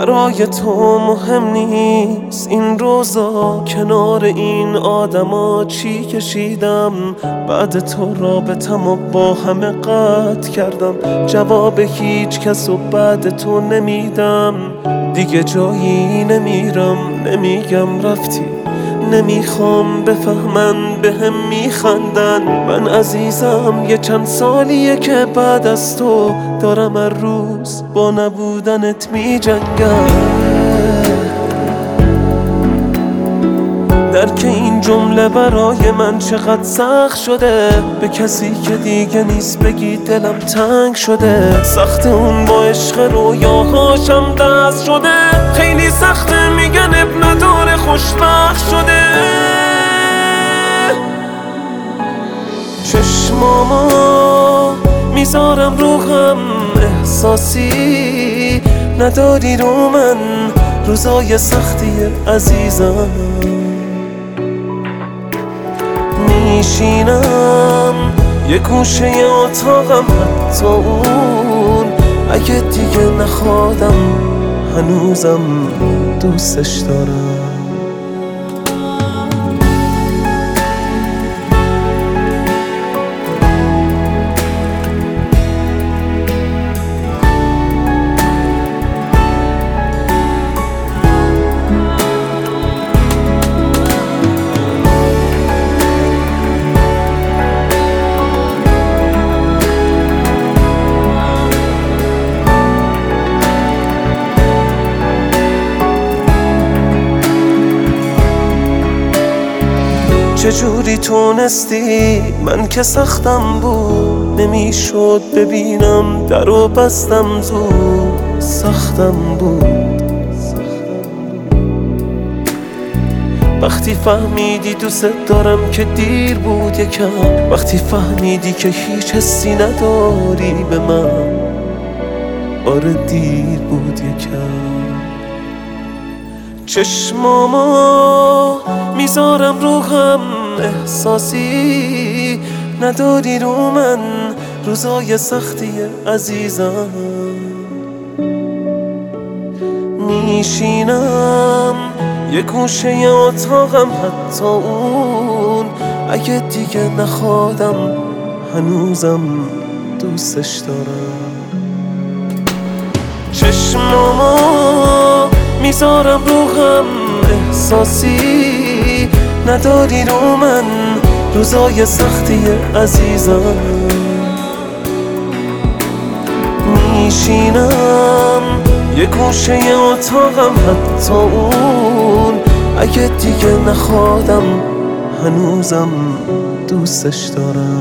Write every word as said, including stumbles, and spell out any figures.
برای تو مهم نیست این روزا، کنار این آدما چی کشیدم. بعد تو رابطمو با همه قطع کردم، جواب هیچ کس و بعد تو نمیدم. دیگه جایی نمیرم، نمیگم رفتی، نمیخوام بفهمن بهم میخندن. من عزیزم یه چند سالیه که بعد از تو دارم هر روز با نبودنت میجنگم. درک این جمله برای من چقدر سخت شده، به کسی که دیگه نیست بگی دلم تنگ شده. سخت اون با عشق رویاهاشم دست شده، خیلی سخته میگن اب نداره خوشبخت شده. چشمامو میذارم رو هم، احساسی نداری رو من، روزای سختی عزیزم. میشینم یه گوشه اتاقم، حتی اون اگه دیگه نخوادم هنوزم دوستش دارم. چجوری تونستی؟ من که سختم بود، نمیشد ببینم درو بستم زود. سختم بود وقتی فهمیدی دوست دارم که دیر بود یکم، وقتی فهمیدی که هیچ حسی نداری به من. آره دیر بود یکم. چشمامو میذارم رو هم، احساسی نداری رو من، روزای سختی عزیزم. میشینم یه گوشه اتاقم، حتی اون اگه دیگه نخوادم هنوزم دوستش دارم. چشمامو میذارم رو هم، احساسی نداری رو من، روزای سختی عزیزم. میشینم یه گوشه اتاقم، حتی اون اگه دیگه نخوادم هنوزم دوستش دارم.